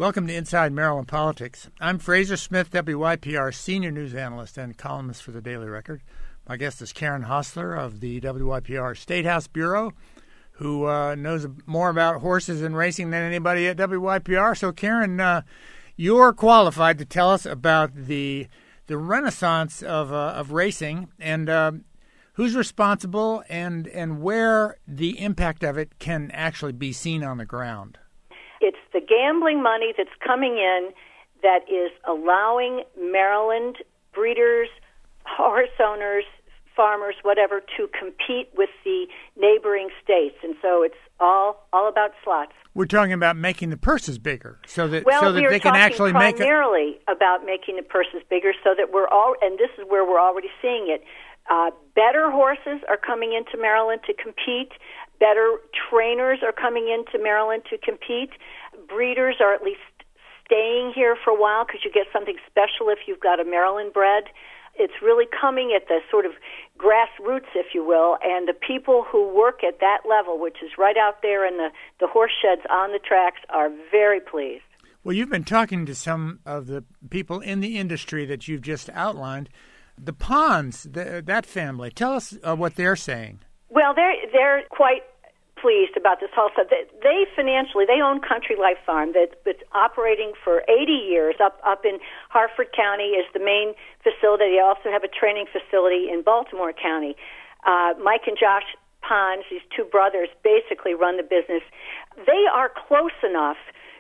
Welcome to Inside Maryland Politics. I'm Fraser Smith, WYPR Senior News Analyst and columnist for the Daily Record. My guest is Karen Hostler of the WYPR State House Bureau, who knows more about horses and racing than anybody at WYPR. So, Karen, you're qualified to tell us about the renaissance of racing and who's responsible and where the impact of it can actually be seen on the ground. It's the gambling money that's coming in that is allowing Maryland breeders, horse owners, farmers, whatever, to compete with the neighboring states. And so it's all about slots. We're talking about making the purses bigger so that they can actually make primarily about making the purses bigger so that and this is where we're already seeing it. Better horses are coming into Maryland to compete. Better trainers are coming into Maryland to compete. Breeders are at least staying here for a while because you get something special if you've got a Maryland bred. It's really coming at the sort of grassroots, if you will, and the people who work at that level, which is right out there in the horse sheds on the tracks, are very pleased. Well, you've been talking to some of the people in the industry that you've just outlined. The Ponds, that family, tell us what they're saying. Well, they're quite pleased about this whole stuff. They own Country Life Farm that's operating for 80 years up in Harford County is the main facility. They also have a training facility in Baltimore County. Mike and Josh Ponds, these two brothers, basically run the business. They are close enough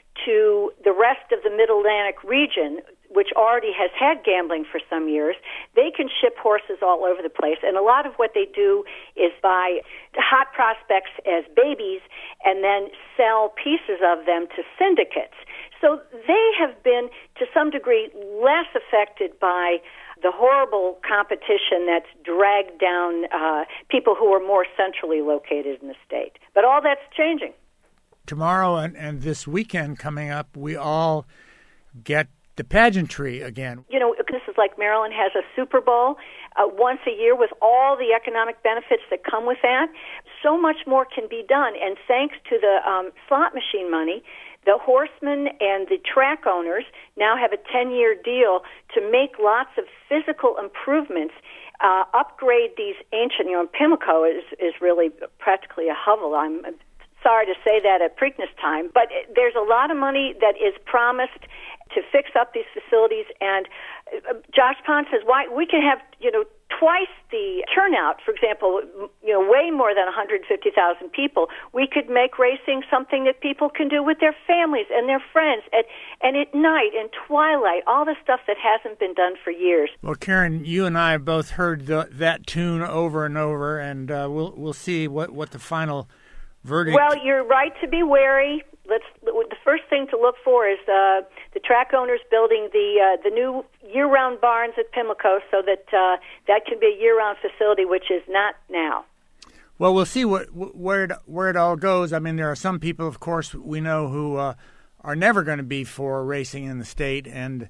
to the rest of the Mid-Atlantic region, which already has had gambling for some years. They can ship horses all over the place. And a lot of what they do is buy hot prospects as babies and then sell pieces of them to syndicates. So they have been, to some degree, less affected by the horrible competition that's dragged down people who are more centrally located in the state. But all that's changing. Tomorrow and this weekend coming up, we all get the pageantry again. You know, this is like Maryland has a Super Bowl once a year with all the economic benefits that come with that. So much more can be done. And thanks to the slot machine money, the horsemen and the track owners now have a 10-year deal to make lots of physical improvements, upgrade these ancient, Pimlico is really practically a hovel. I'm sorry to say that at Preakness time, but there's a lot of money that is promised to fix up these facilities. And Josh Pond says, why we can have, twice the turnout, for example, way more than 150,000 people. We could make racing something that people can do with their families and their friends and at night and twilight, all the stuff that hasn't been done for years. Well, Karen, you and I have both heard that tune over and over, and we'll see what the final verdict. Well, you're right to be wary. The first thing to look for is the track owners building the new year-round barns at Pimlico, so that that can be a year-round facility, which is not now. Well, we'll see where it all goes. I mean, there are some people, of course, we know who are never going to be for racing in the state, and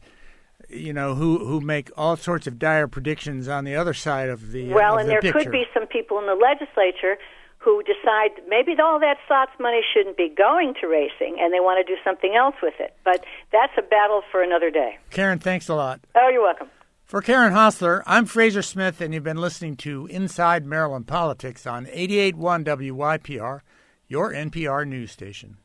who make all sorts of dire predictions on the other side of the picture. Could be some people in the legislature who decide maybe all that slots money shouldn't be going to racing, and they want to do something else with it. But that's a battle for another day. Karen, thanks a lot. Oh, you're welcome. For Karen Hostler, I'm Fraser Smith, and you've been listening to Inside Maryland Politics on 88.1 WYPR, your NPR news station.